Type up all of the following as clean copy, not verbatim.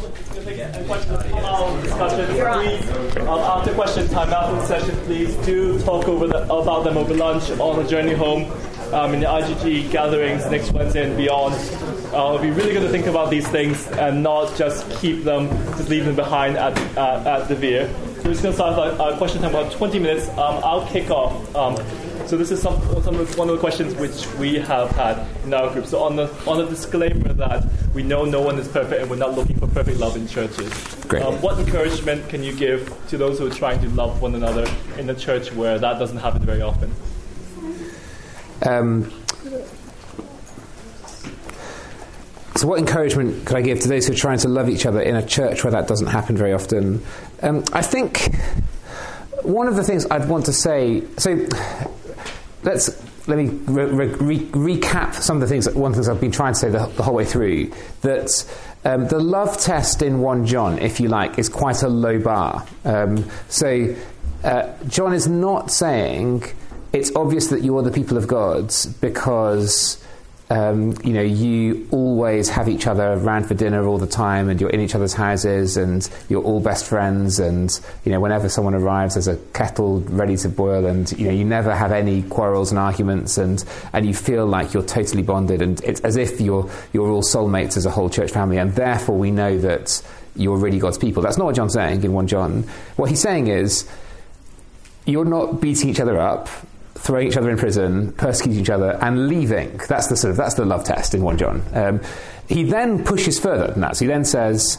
And questions about discussion, please, after question time, after the session, please do talk about them over lunch on the journey home, in the IGG gatherings next Wednesday and beyond. It'll be really good to think about these things and not just leave them behind at the Veer. So we're just going to start our question time about 20 minutes. I'll kick off. So this is one of the questions which we have had in our group. So on the disclaimer that we know no one is perfect and we're not looking for perfect love in churches. Great. What encouragement can you give to those who are trying to love one another in a church where that doesn't happen very often? So what encouragement could I give to those who are trying to love each other in a church where that doesn't happen very often? I think one of the things I'd want to say... So let me recap some of the things. One of the things I've been trying to say the whole way through, that the love test in 1 John, if you like, is quite a low bar. So John is not saying it's obvious that you're the people of God because you always have each other around for dinner all the time, and you're in each other's houses, and you're all best friends, and whenever someone arrives, there's a kettle ready to boil, and you never have any quarrels and arguments, and you feel like you're totally bonded, and it's as if you're all soulmates as a whole church family, and therefore we know that you're really God's people. That's not what John's saying in 1 John. What he's saying is you're not beating each other up, throwing each other in prison, persecuting each other, and leaving. That's the love test in 1 John. He then pushes further than that. So he then says,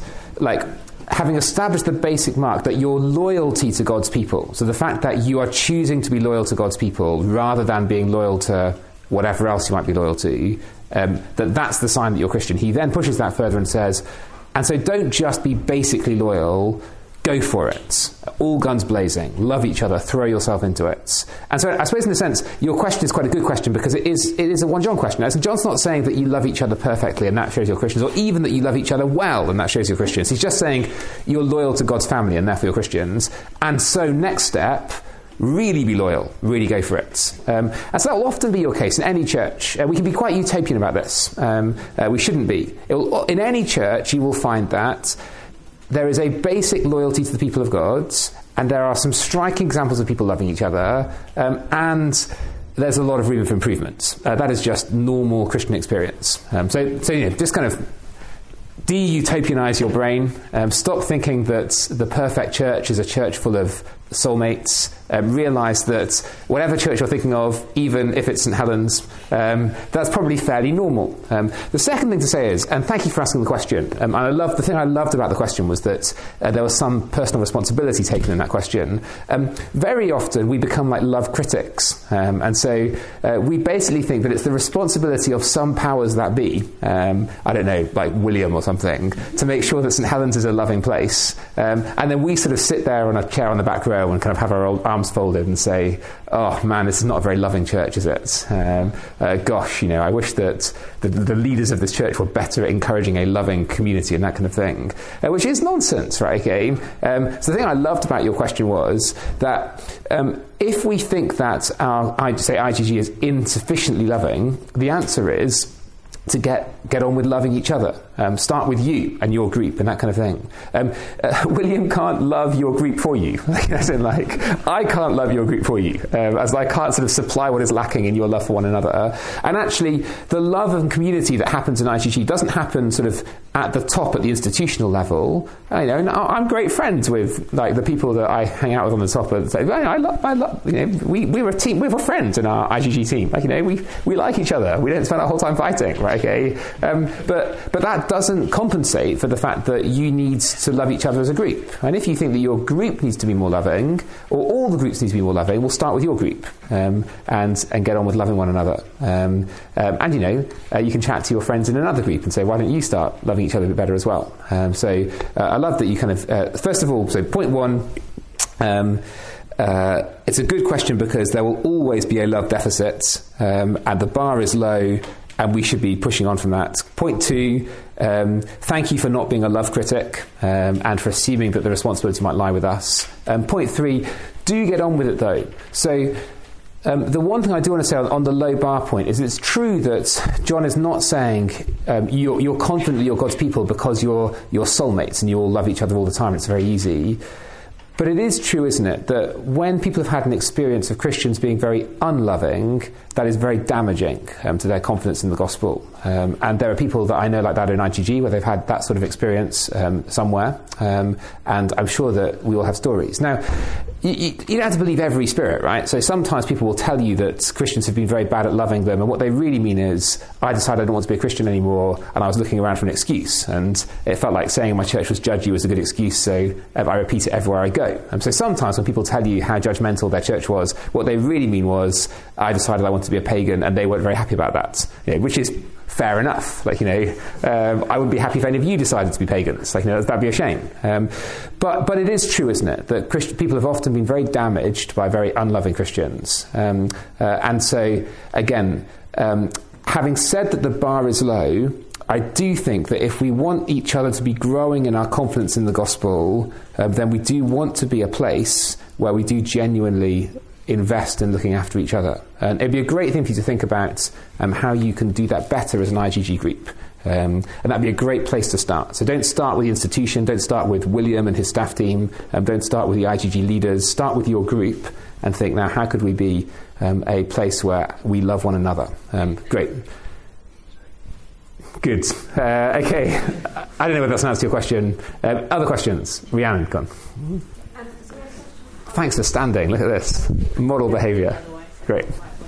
having established the basic mark that your loyalty to God's people, so the fact that you are choosing to be loyal to God's people rather than being loyal to whatever else you might be loyal to, that's the sign that you're Christian. He then pushes that further and says, and so don't just be basically loyal, go for it. All guns blazing. Love each other. Throw yourself into it. And so I suppose in a sense, your question is quite a good question because it is a 1 John question. So John's not saying that you love each other perfectly and that shows you're Christians, or even that you love each other well and that shows you're Christians. He's just saying you're loyal to God's family and therefore you're Christians. And so next step, really be loyal. Really go for it. And so that will often be your case in any church. We can be quite utopian about this. We shouldn't be. In any church, you will find that there is a basic loyalty to the people of God, and there are some striking examples of people loving each other, and there's a lot of room for improvement. That is just normal Christian experience. So just kind of de-utopianize your brain. Stop thinking that the perfect church is a church full of soulmates. Realise that whatever church you're thinking of, even if it's St Helens, that's probably fairly normal. The second thing to say is, and thank you for asking the question, the thing I loved about the question was that there was some personal responsibility taken in that question. Very often we become like love critics, and so we basically think that it's the responsibility of some powers that be, I don't know, like William or something, to make sure that St Helens is a loving place, and then we sort of sit there on a chair on the back row and kind of have our old arms folded and say, oh man, this is not a very loving church, is it? Gosh, I wish that the leaders of this church were better at encouraging a loving community and that kind of thing, which is nonsense, right? Okay. So the thing I loved about your question was that if we think that our IGG is insufficiently loving, the answer is to get on with loving each other. Start with you and your group and that kind of thing. William can't love your group for you. As in, I can't love your group for you. As I can't sort of supply what is lacking in your love for one another. And actually, the love and community that happens in IGG doesn't happen sort of at the top, at the institutional level. I'm great friends with the people that I hang out with on the top. We're a team. We're friends in our IGG team. We like each other. We don't spend our whole time fighting, right? Okay. But that doesn't compensate for the fact that you need to love each other as a group. And if you think that your group needs to be more loving, or all the groups need to be more loving, we'll start with your group and get on with loving one another. You can chat to your friends in another group and say, why don't you start loving each other a bit better as well? I love that you kind of, first of all, so point 1, it's a good question because there will always be a love deficit, and the bar is low, and we should be pushing on from that. Point 2, thank you for not being a love critic and for assuming that the responsibility might lie with us. Point 3, do get on with it though. So the one thing I do want to say on the low bar point is it's true that John is not saying you're confident that you're God's people because you're soulmates and you all love each other all the time. It's very easy. But it is true, isn't it, that when people have had an experience of Christians being very unloving, that is very damaging to their confidence in the gospel. And there are people that I know like that in IGG where they've had that sort of experience somewhere. And I'm sure that we all have stories. Now, you don't have to believe every spirit, right? So sometimes people will tell you that Christians have been very bad at loving them, and what they really mean is, I decided I don't want to be a Christian anymore, and I was looking around for an excuse, and it felt like saying my church was judgy was a good excuse, so I repeat it everywhere I go. So sometimes when people tell you how judgmental their church was, what they really mean was, I decided I wanted to be a pagan, and they weren't very happy about that, which is fair enough. I wouldn't be happy if any of you decided to be pagans. That'd be a shame. But it is true, isn't it, that people have often been very damaged by very unloving Christians. And so, again, having said that the bar is low, I do think that if we want each other to be growing in our confidence in the gospel, then we do want to be a place where we do genuinely invest in looking after each other. And it'd be a great thing for you to think about how you can do that better as an IGG group. And that'd be a great place to start. So don't start with the institution, don't start with William and his staff team, don't start with the IGG leaders, start with your group and think, now, how could we be a place where we love one another? Great. Good. Okay. I don't know whether that's an answer to your question. Other questions? Rhiannon, go on. Thanks for standing. Look at this. Model behaviour. Great.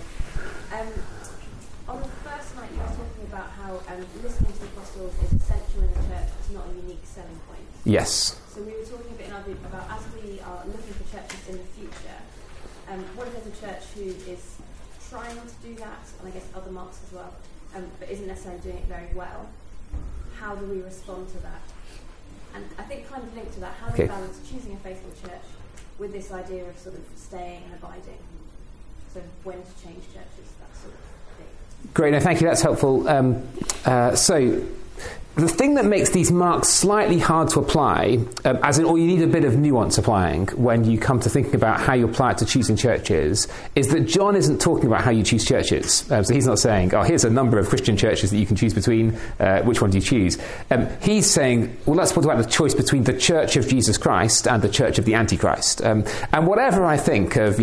On the first night, you were talking about how listening to the apostles is essential in the church. It's not a unique selling point. Yes. So we were talking a bit about as we are looking for churches in the future, what if there's a church who is trying to do that, and I guess other marks as well, but isn't necessarily doing it very well? How do we respond to that? And I think kind of linked to that, how do we balance choosing a faithful church with this idea of sort of staying and abiding? So when to change churches, that sort of thing. Great, no, thank you, that's helpful. So the thing that makes these marks slightly hard to apply, or you need a bit of nuance applying when you come to thinking about how you apply it to choosing churches, is that John isn't talking about how you choose churches. So he's not saying, here's a number of Christian churches that you can choose between, which one do you choose? He's saying, well, let's talk about the choice between the Church of Jesus Christ and the Church of the Antichrist. And whatever I think of,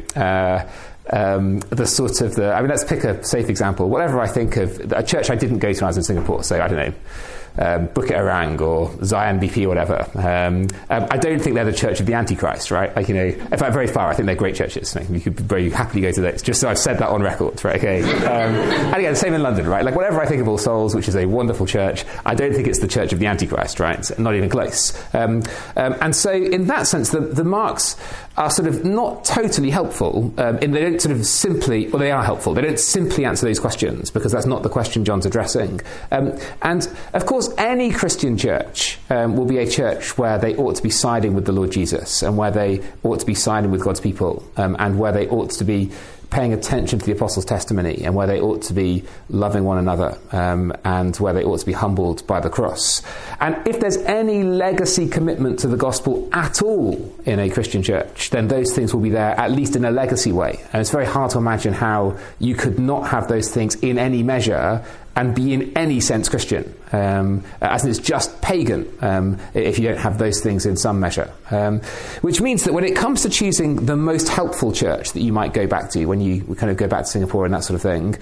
let's pick a safe example. Whatever I think of a church I didn't go to when I was in Singapore, so I don't know, Bukit Arang or Zion BP or whatever. I don't think they're the Church of the Antichrist, right? In fact, very far, I think they're great churches. You could very happily go to those. Just so I've said that on record, right? Okay. And again, same in London, right? Whatever I think of All Souls, which is a wonderful church, I don't think it's the Church of the Antichrist, right? Not even close. And so, in that sense, the marks are sort of not totally helpful. They don't sort of simply, well, they are helpful. They don't simply answer those questions because that's not the question John's addressing. And of course, any Christian church will be a church where they ought to be siding with the Lord Jesus and where they ought to be siding with God's people and where they ought to be paying attention to the apostles' testimony and where they ought to be loving one another and where they ought to be humbled by the cross. And if there's any legacy commitment to the gospel at all in a Christian church, then those things will be there, at least in a legacy way. And it's very hard to imagine how you could not have those things in any measure and be in any sense Christian, as in it's just pagan if you don't have those things in some measure. Which means that when it comes to choosing the most helpful church that you might go back to when you kind of go back to Singapore and that sort of thing,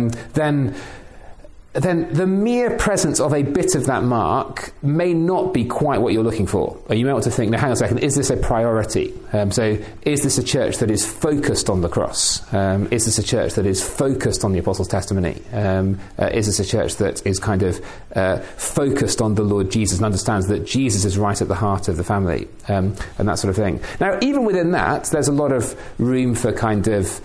then the mere presence of a bit of that mark may not be quite what you're looking for. Or you may want to think, now hang on a second, is this a priority? So is this a church that is focused on the cross? Is this a church that is focused on the apostles' testimony? Is this a church that is kind of focused on the Lord Jesus and understands that Jesus is right at the heart of the family? And that sort of thing. Now, even within that, there's a lot of room for kind of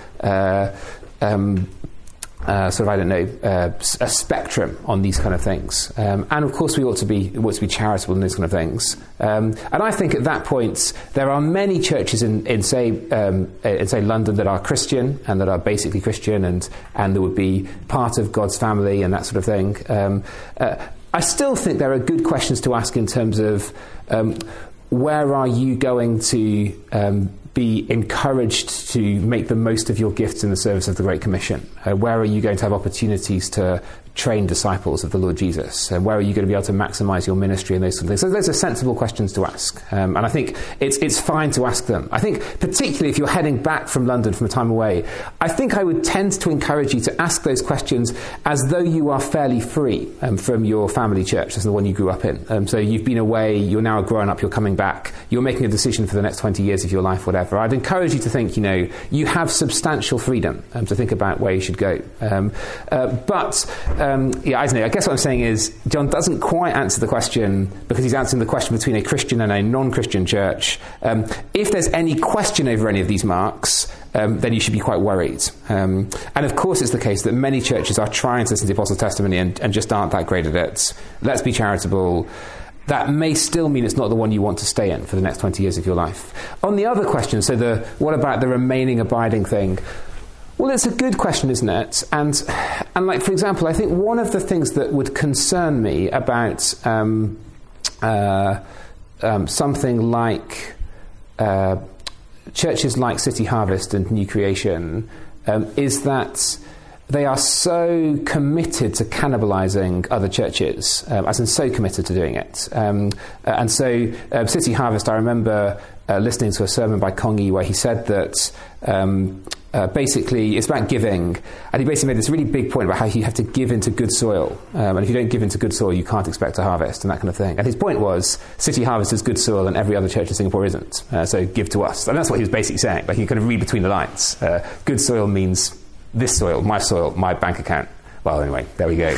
a spectrum on these kind of things. And of course we ought to be charitable in those kind of things. And I think at that point there are many churches in say London that are Christian and that are basically Christian and that would be part of God's family and that sort of thing. I still think there are good questions to ask in terms of where are you going to be encouraged to make the most of your gifts in the service of the Great Commission? Where are you going to have opportunities to train disciples of the Lord Jesus? Where are you going to be able to maximise your ministry and those sort of things? So those are sensible questions to ask. And I think it's fine to ask them. I think particularly if you're heading back from London from a time away, I think I would tend to encourage you to ask those questions as though you are fairly free from your family church, as the one you grew up in. So you've been away, you're now grown up, you're coming back, you're making a decision for the next 20 years of your life, whatever. I'd encourage you to think, you have substantial freedom to think about where you should go. I don't know. I guess what I'm saying is John doesn't quite answer the question because he's answering the question between a Christian and a non-Christian church. If there's any question over any of these marks, then you should be quite worried. And of course it's the case that many churches are trying to listen to the Apostles' testimony and just aren't that great at it. Let's be charitable. That may still mean it's not the one you want to stay in for the next 20 years of your life. On the other question, what about the remaining abiding thing? Well, it's a good question, isn't it? And like, for example, I think one of the things that would concern me about something like churches like City Harvest and New Creation is that they are so committed to cannibalising other churches, as in so committed to doing it. And so City Harvest, I remember listening to a sermon by Kongi where he said that basically it's about giving, and he basically made this really big point about how you have to give into good soil, and if you don't give into good soil you can't expect to harvest, and that kind of thing. And his point was City Harvest is good soil and every other church in Singapore isn't, so give to us. And that's what he was basically saying. Like, you kind of read between the lines. Good soil means this soil, my bank account. Well, anyway, there we go.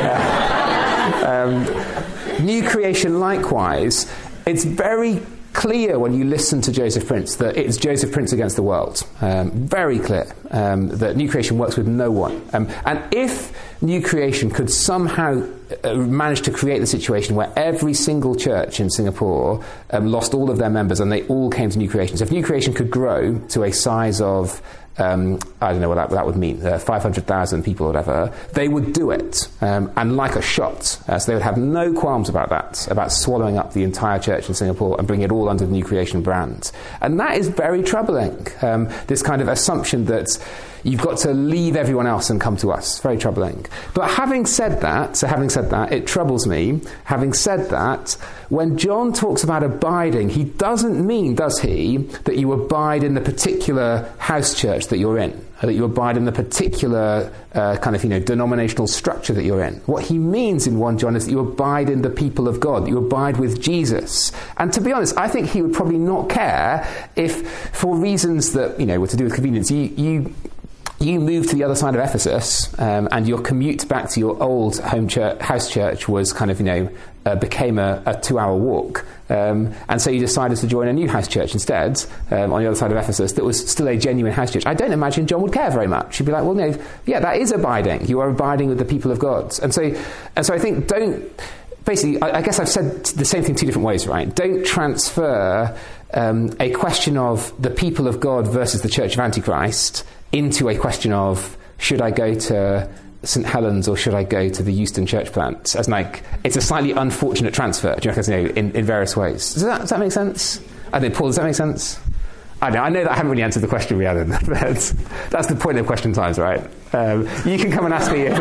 New Creation, likewise, it's very clear when you listen to Joseph Prince that it's Joseph Prince against the world. Very clear that New Creation works with no one. And if New Creation could somehow manage to create the situation where every single church in Singapore lost all of their members and they all came to New Creation. So if New Creation could grow to a size of I don't know what that would mean, 500,000 people or whatever, they would do it, and like a shot. So they would have no qualms about that, about swallowing up the entire church in Singapore and bringing it all under the New Creation brand. And that is very troubling, this kind of assumption that you've got to leave everyone else and come to us. Very troubling. But having said that, it troubles me. Having said that, when John talks about abiding, he doesn't mean, does he, that you abide in the particular house church that you're in, that you abide in the particular denominational structure that you're in. What he means in 1 John is that you abide in the people of God, that you abide with Jesus. And to be honest, I think he would probably not care if, for reasons that were to do with convenience, you moved to the other side of Ephesus, and your commute back to your old house church was became a 2-hour walk. And so you decided to join a new house church instead, on the other side of Ephesus, that was still a genuine house church. I don't imagine John would care very much. He'd be like, well, no, yeah, that is abiding. You are abiding with the people of God. And so I think basically, I guess I've said the same thing two different ways, right? Don't transfer a question of the people of God versus the Church of Antichrist into a question of, should I go to St. Helens or should I go to the Euston church plant? As it's a slightly unfortunate transfer, do you reckon, in various ways. Does that make sense? I don't know, Paul, does that make sense? I know that I haven't really answered the question, Rhiannon, but that's the point of question times, right? You can come and ask me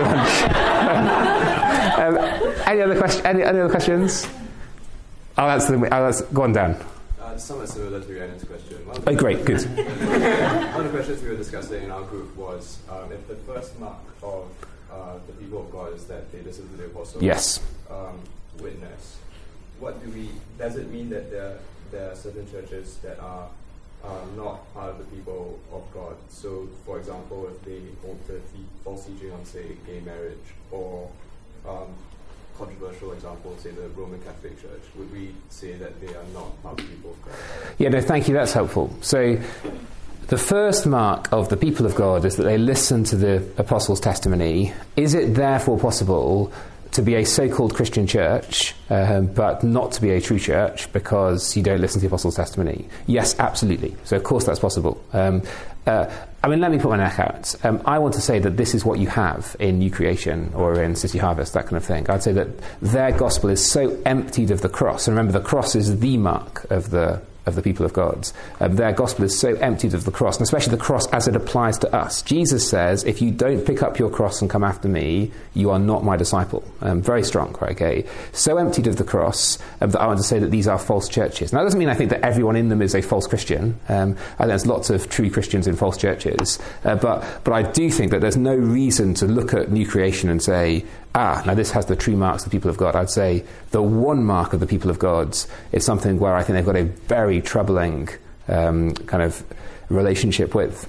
at lunch. Any other questions? Go on, Dan. Somewhat similar to Rhiannon's question. Oh, great, good. One of the questions we were discussing in our group was if the first mark of the people of God is that they listen to the apostles' witness, does it mean that there are certain churches that are not part of the people of God? So, for example, if they hold the false teaching on, say, gay marriage, or controversial example, say the Roman Catholic Church, would we say that they are not part of the people of God? Yeah, no, thank you, that's helpful. So the first mark of the people of God is that they listen to the apostles' testimony. Is it therefore possible to be a so-called Christian church, but not to be a true church because you don't listen to the apostles' testimony? Yes, absolutely. So of course that's possible. Let me put my neck out. I want to say that this is what you have in New Creation or in City Harvest, that kind of thing. I'd say that their gospel is so emptied of the cross. And remember, the cross is the mark of the of the people of God. Their gospel is so emptied of the cross, and especially the cross as it applies to us. Jesus says, if you don't pick up your cross and come after me, you are not my disciple. Very strong, right? Okay. So emptied of the cross that I want to say that these are false churches. Now, that doesn't mean I think that everyone in them is a false Christian. I think there's lots of true Christians in false churches. But I do think that there's no reason to look at New Creation and say, now this has the true marks of the people of God. I'd say the one mark of the people of God is something where I think they've got a very troubling kind of relationship with.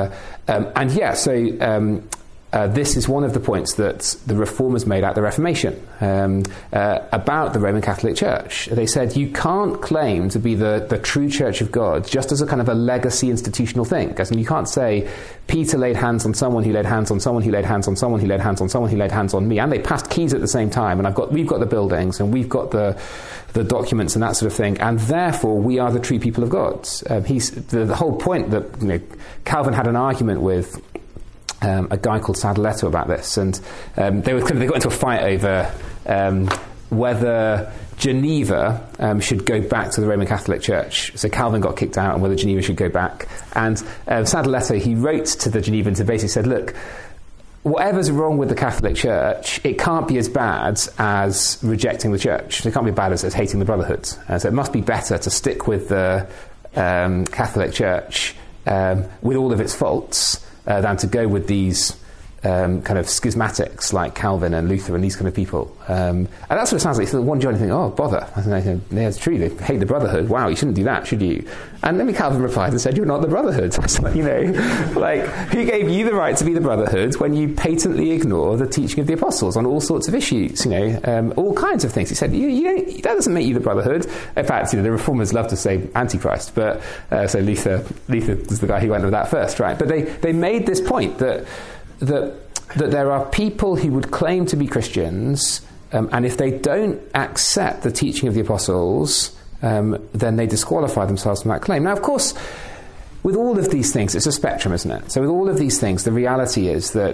This is one of the points that the Reformers made at the Reformation about the Roman Catholic Church. They said you can't claim to be the true Church of God just as a kind of a legacy institutional thing. Because you can't say Peter laid hands on someone who laid hands on someone who laid hands on someone who laid hands on someone who laid hands on me, and they passed keys at the same time, and we've got the buildings and we've got the documents and that sort of thing, and therefore we are the true people of God. The whole point that Calvin had an argument with a guy called Sadoleto about this, and they got into a fight over whether Geneva should go back to the Roman Catholic Church. So Calvin got kicked out, and whether Geneva should go back. And Sadoleto, he wrote to the Genevans and basically said, look, whatever's wrong with the Catholic Church, it can't be as bad as rejecting the Church. It can't be as bad as hating the Brotherhood. So it must be better to stick with the Catholic Church with all of its faults than to go with these kind of schismatics like Calvin and Luther and these kind of people. And that's what it sounds like. So 1 John, you think, oh, bother. I think, yeah, it's true. They hate the Brotherhood. Wow, you shouldn't do that, should you? And then Calvin replied and said, you're not the Brotherhood. It's like, who gave you the right to be the Brotherhood when you patently ignore the teaching of the apostles on all sorts of issues, all kinds of things. He said, that doesn't make you the Brotherhood. In fact, the Reformers love to say Antichrist, but so Luther was the guy who went with that first, right? But they made this point that there are people who would claim to be Christians, and if they don't accept the teaching of the apostles, then they disqualify themselves from that claim. Now, of course, with all of these things, it's a spectrum, isn't it? So with all of these things, the reality is that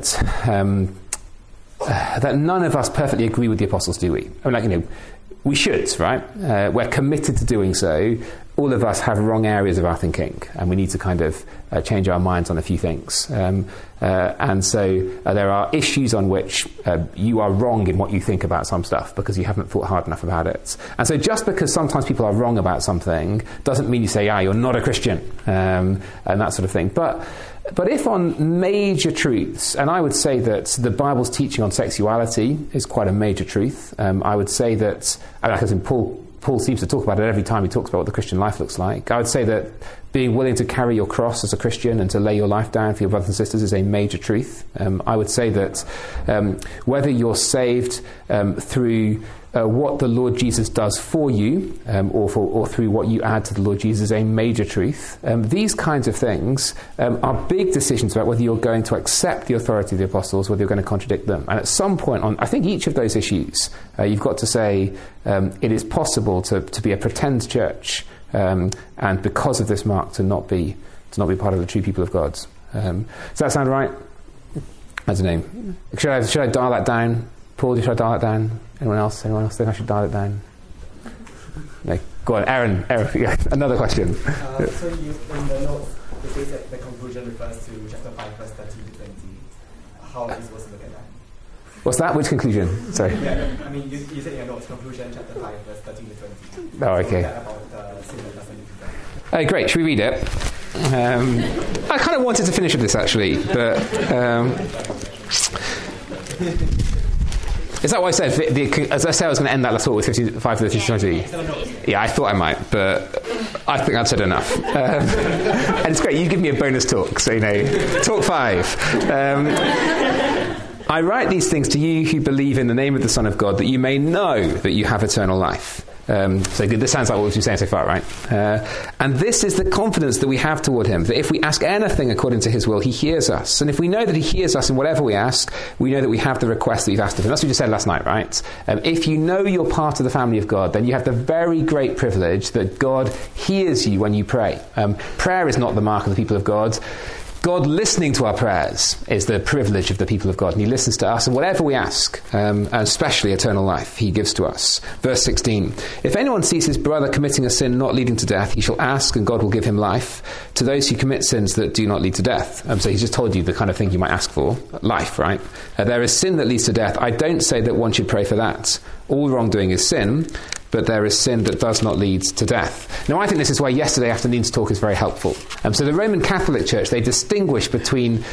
that none of us perfectly agree with the apostles, do we? I mean, we should, right? We're committed to doing so. All of us have wrong areas of our thinking, and we need to kind of change our minds on a few things. And so there are issues on which you are wrong in what you think about some stuff because you haven't thought hard enough about it. And so just because sometimes people are wrong about something doesn't mean you say, you're not a Christian, and that sort of thing. But if on major truths, and I would say that the Bible's teaching on sexuality is quite a major truth. I would say that, because Paul seems to talk about it every time he talks about what the Christian life looks like. I would say that being willing to carry your cross as a Christian and to lay your life down for your brothers and sisters is a major truth. I would say that whether you're saved through what the Lord Jesus does for you or through what you add to the Lord Jesus is a major truth. These kinds of things are big decisions about whether you're going to accept the authority of the apostles, whether you're going to contradict them. And at some point on, I think each of those issues, you've got to say it is possible to be a pretend church and because of this mark to not be part of the true people of God. Does that sound right? I don't know. Should I dial that down? Paul, should I dial it down? Anyone else think I should dial it down? No. Go on, Aaron, another question. So in the notes, it says that the conclusion refers to chapter 5, verse 13 to 20. How are we supposed to look at that? What's that? Which conclusion? Sorry. Yeah, I mean, you said in your notes, conclusion, chapter 5, verse 13 to 20. Oh, okay. So about sin that doesn't need to be done. Great, should we read it? I kind of wanted to finish with this, actually, but... Is that what I said? As I said, I was going to end that thought with 55 to 20. Yeah, I thought I might, but I think I've said enough. And it's great, you give me a bonus talk, so talk 5. I write these things to you who believe in the name of the Son of God, that you may know that you have eternal life. So this sounds like what we've been saying so far, right? And this is the confidence that we have toward him, that if we ask anything according to his will, he hears us. And if we know that he hears us in whatever we ask, we know that we have the request that we've asked of him. That's what you said last night, right? If you know you're part of the family of God, then you have the very great privilege that God hears you when you pray. Prayer is not the mark of the people of God. God listening to our prayers is the privilege of the people of God, and he listens to us, and whatever we ask, and especially eternal life, he gives to us. Verse 16, if anyone sees his brother committing a sin not leading to death, he shall ask, and God will give him life. To those who commit sins that do not lead to death. So he's just told you the kind of thing you might ask for, life, right? There is sin that leads to death. I don't say that one should pray for that. All wrongdoing is sin, but there is sin that does not lead to death. Now, I think this is why yesterday afternoon's talk is very helpful. So the Roman Catholic Church, they distinguish between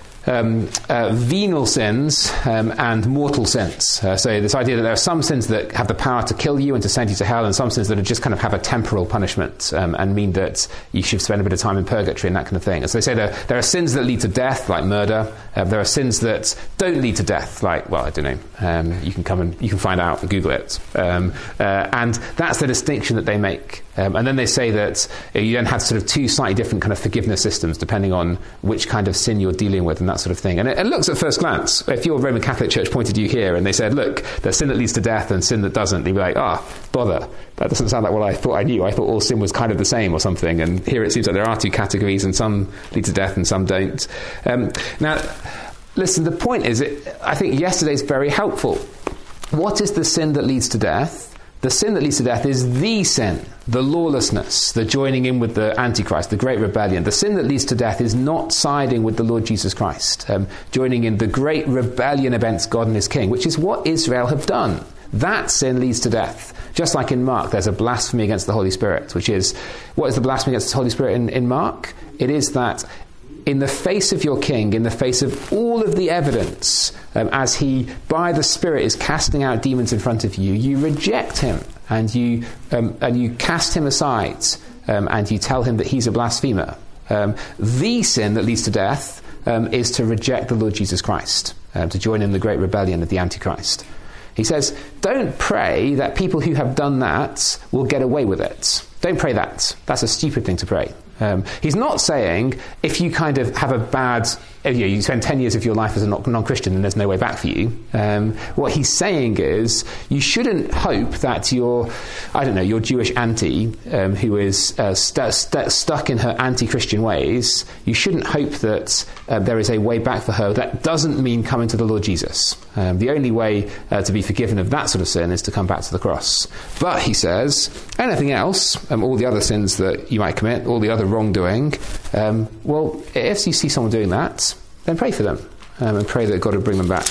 venal sins and mortal sins. So this idea that there are some sins that have the power to kill you and to send you to hell, and some sins that are just kind of have a temporal punishment and mean that you should spend a bit of time in purgatory and that kind of thing. And so they say there are sins that lead to death, like murder. There are sins that don't lead to death, like, well, I don't know. You can find out and Google it. And that's the distinction that they make. And then they say that you then have sort of two slightly different kind of forgiveness systems depending on which kind of sin you're dealing with and that sort of thing. And it looks at first glance, if your Roman Catholic Church pointed you here and they said, look, there's sin that leads to death and sin that doesn't, you'd be like, bother. That doesn't sound like what I thought I knew. I thought all sin was kind of the same or something. And here it seems like there are two categories, and some lead to death and some don't. Now, listen, the point is, I think yesterday's very helpful. What is the sin that leads to death? The sin that leads to death is the sin, the lawlessness, the joining in with the Antichrist, the great rebellion. The sin that leads to death is not siding with the Lord Jesus Christ, joining in the great rebellion against God and his King, which is what Israel have done. That sin leads to death. Just like in Mark, there's a blasphemy against the Holy Spirit, which is, what is the blasphemy against the Holy Spirit in Mark? It is that in the face of your King, in the face of all of the evidence, as he, by the Spirit, is casting out demons in front of you, you reject him and you cast him aside and you tell him that he's a blasphemer. The sin that leads to death is to reject the Lord Jesus Christ, to join in the great rebellion of the Antichrist. He says, don't pray that people who have done that will get away with it. Don't pray that. That's a stupid thing to pray. He's not saying if you kind of have a bad, you spend 10 years of your life as a non-Christian and there's no way back for you. What he's saying is you shouldn't hope that your Jewish auntie who is stuck in her anti-Christian ways, you shouldn't hope that there is a way back for her. That doesn't mean coming to the Lord Jesus. The only way to be forgiven of that sort of sin is to come back to the cross. But he says, anything else, all the other sins that you might commit, all the other wrongdoing, well, if you see someone doing that, then pray for them and pray that God will bring them back.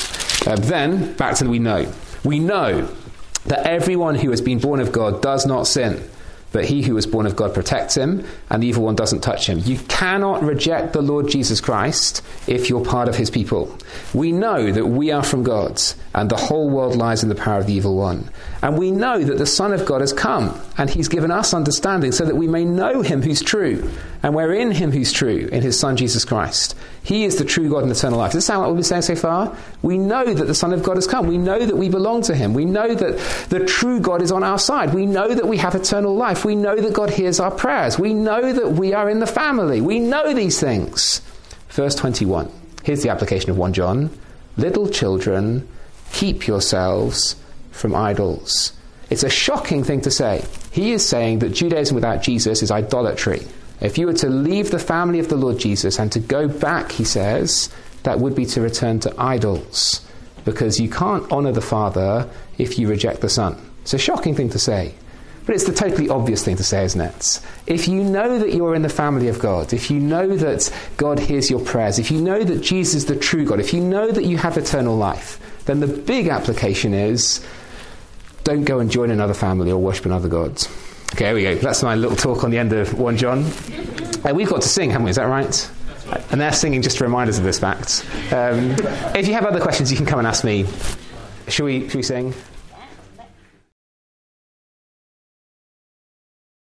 Then, back to we know. We know that everyone who has been born of God does not sin, but he who is born of God protects him, and the evil one doesn't touch him. You cannot reject the Lord Jesus Christ if you're part of his people. We know that we are from God, and the whole world lies in the power of the evil one. And we know that the Son of God has come, and he's given us understanding so that we may know him who's true. And we're in him who's true, in his Son Jesus Christ. He is the true God and eternal life. Does this sound like what we've been saying so far? We know that the Son of God has come. We know that we belong to him. We know that the true God is on our side. We know that we have eternal life. We know that God hears our prayers. We know that we are in the family. We know these things. Verse 21. Here's the application of 1 John. Little children, keep yourselves from idols. It's a shocking thing to say. He is saying that Judaism without Jesus is idolatry. If you were to leave the family of the Lord Jesus and to go back, he says, that would be to return to idols, because you can't honour the Father if you reject the Son. It's a shocking thing to say, but it's the totally obvious thing to say, isn't it? If you know that you're in the family of God, if you know that God hears your prayers, if you know that Jesus is the true God, if you know that you have eternal life, then the big application is don't go and join another family or worship another god. Okay, here we go. That's my little talk on the end of 1 John. We've got to sing, haven't we? Is that right? And they're singing just to remind us of this fact. If you have other questions, you can come and ask me. Should we sing?